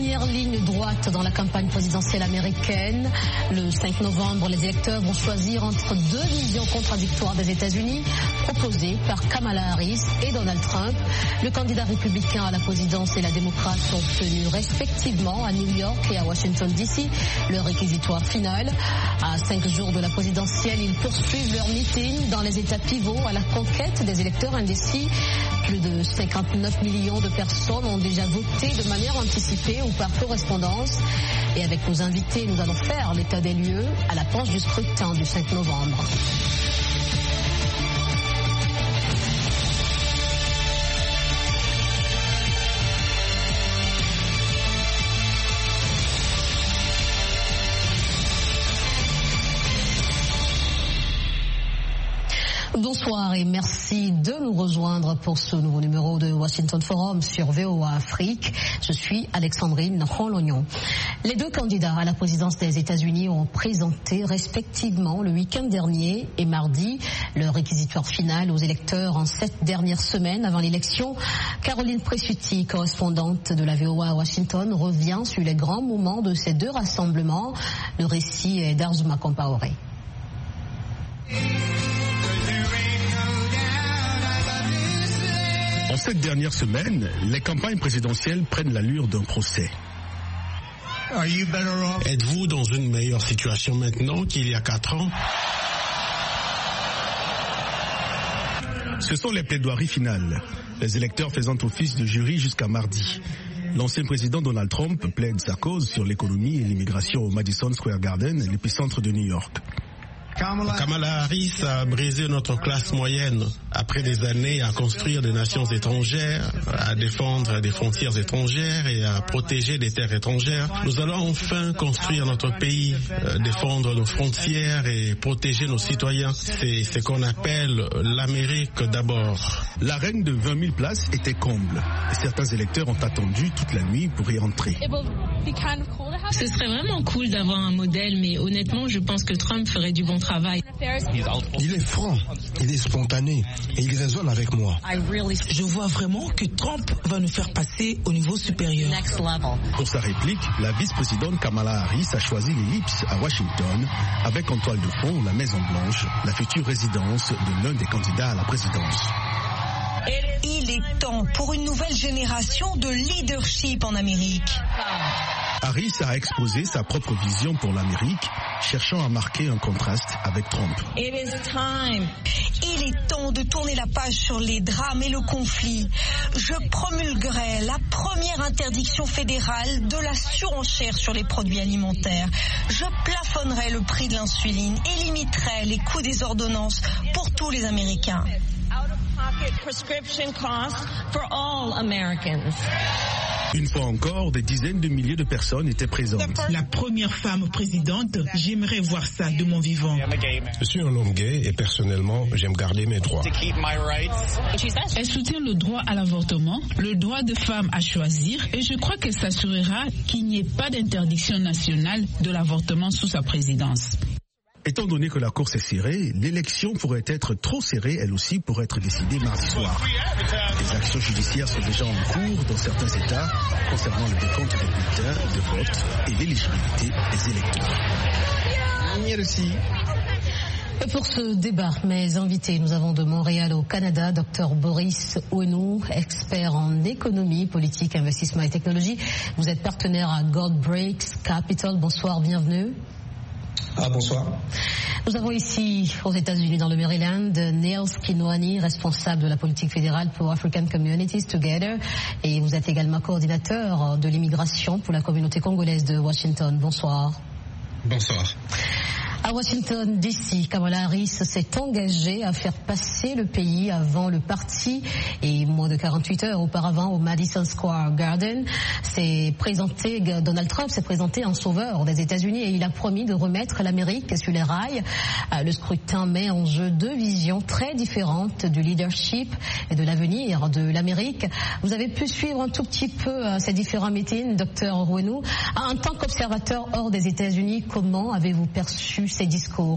première ligne droite dans la campagne présidentielle américaine. Le 5 novembre, les électeurs vont choisir entre deux visions contradictoires des États-Unis proposées par Kamala Harris et Donald Trump. Le candidat républicain à la présidence et la démocrate ont obtenu respectivement à New York et à Washington DC leur réquisitoire final. À 5 jours de la présidentielle, ils poursuivent leur meeting dans les États pivots à la conquête des électeurs indécis. Plus de 59 millions de personnes ont déjà voté de manière anticipée ou par correspondance. Et avec nos invités, nous allons faire l'état des lieux à l'approche du scrutin du 5 novembre. Bonsoir et merci de nous rejoindre pour ce nouveau numéro de Washington Forum sur VOA Afrique. Je suis Alexandrine Rolognon. Les deux candidats à la présidence des États-Unis ont présenté respectivement le week-end dernier et mardi leur réquisitoire final aux électeurs en cette dernière semaine avant l'élection. Caroline Presutti, correspondante de la VOA à Washington, revient sur les grands moments de ces deux rassemblements. Le récit est d'Arzuma Compaoré. En cette dernière semaine, les campagnes présidentielles prennent l'allure d'un procès. Êtes-vous dans une meilleure situation maintenant qu'il y a 4 ans? Ce sont les plaidoiries finales, les électeurs faisant office de jury jusqu'à mardi. L'ancien président Donald Trump plaide sa cause sur l'économie et l'immigration au Madison Square Garden, l'épicentre de New York. Kamala Harris a brisé notre classe moyenne après des années à construire des nations étrangères, à défendre des frontières étrangères et à protéger des terres étrangères. Nous allons enfin construire notre pays, défendre nos frontières et protéger nos citoyens. C'est ce qu'on appelle l'Amérique d'abord. L'arène de 20 000 places était comble et certains électeurs ont attendu toute la nuit pour y entrer. Ce serait vraiment cool d'avoir un modèle, mais honnêtement, je pense que Trump ferait du bon travail. Il est franc, il est spontané et il raisonne avec moi. Je vois vraiment que Trump va nous faire passer au niveau supérieur. Pour sa réplique, la vice-présidente Kamala Harris a choisi l'ellipse à Washington avec en toile de fond la Maison-Blanche, la future résidence de l'un des candidats à la présidence. Il est temps pour une nouvelle génération de leadership en Amérique. Harris a exposé sa propre vision pour l'Amérique, cherchant à marquer un contraste avec Trump. Il est temps de tourner la page sur les drames et le conflit. Je promulguerai la première interdiction fédérale de la surenchère sur les produits alimentaires. Je plafonnerai le prix de l'insuline et limiterai les coûts des ordonnances pour tous les Américains. Une fois encore, des dizaines de milliers de personnes étaient présentes. La première femme présidente, j'aimerais voir ça de mon vivant. Je suis un homme gay et personnellement, j'aime garder mes droits. Elle soutient le droit à l'avortement, le droit de femmes à choisir et je crois qu'elle s'assurera qu'il n'y ait pas d'interdiction nationale de l'avortement sous sa présidence. Étant donné que la course est serrée, l'élection pourrait être trop serrée, elle aussi, pour être décidée mardi soir. Des actions judiciaires sont déjà en cours dans certains États concernant le décompte des bulletins de vote et l'éligibilité des électeurs. Merci. Et pour ce débat, mes invités, nous avons de Montréal au Canada, Dr Boris Ouenou, expert en économie, politique, investissement et technologie. Vous êtes partenaire à Gold Breaks Capital. Bonsoir, bienvenue. Bonsoir. Nous avons ici, aux États-Unis, dans le Maryland, Neil Skinwani, responsable de la politique fédérale pour African Communities Together. Et vous êtes également coordinateur de l'immigration pour la communauté congolaise de Washington. Bonsoir. Bonsoir. À Washington DC, Kamala Harris s'est engagée à faire passer le pays avant le parti et moins de 48 heures auparavant au Madison Square Garden. Donald Trump s'est présenté en sauveur des États-Unis et il a promis de remettre l'Amérique sur les rails. Le scrutin met en jeu deux visions très différentes du leadership et de l'avenir de l'Amérique. Vous avez pu suivre un tout petit peu ces différents meetings, Dr Ouenou. En tant qu'observateur hors des États-Unis, comment avez-vous perçu ces discours?